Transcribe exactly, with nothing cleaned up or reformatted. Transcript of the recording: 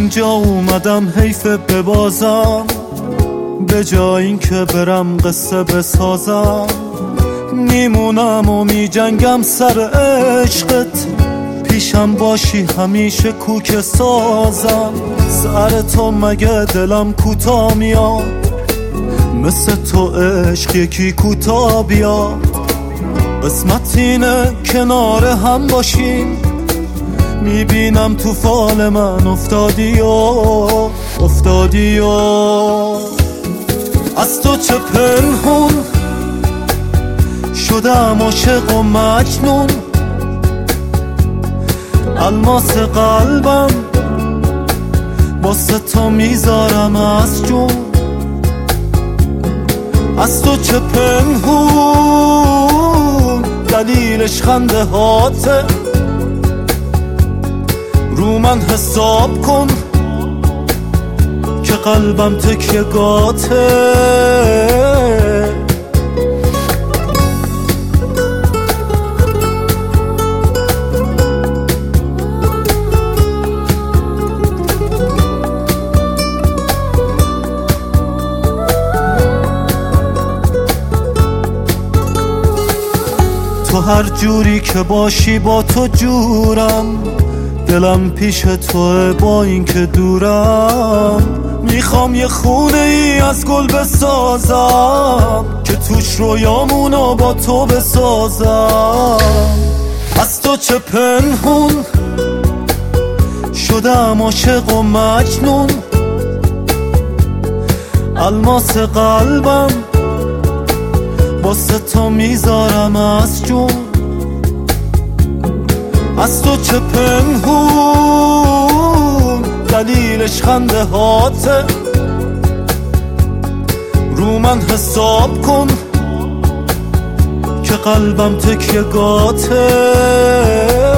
اینجا اومدم حیف ببازم، به جای این که برم قصه بسازم. میمونم و میجنگم سر عشقت، پیشم باشی همیشه کوک سازم. سر تو مگه دلم کوتا میاد، مثل تو عشق یکی کوتا بیاد. قسمت اینه کنار هم باشیم، میبینم تو فال من افتادی و افتادی و از تو چه پنهون شدم عاشق و مجنون. الماس قلبم واسه تو میذارم از جون. از تو چه پنهون دلیلش خنده هاته، رو من حساب کن که قلبم تکیه گاته. تو هر جوری که باشی با تو جورم، دلم پیش توه با این که دورم. میخوام یه خونه ای از گل بسازم که توش رویامونو با تو بسازم. از تو چه پنهون شدم عاشق و مجنون. الماس قلبم واسه تو میذارم از جون. از تو چه پنهون دلیلش خنده هاته، رو من حساب کن که قلبم تکیه گاته.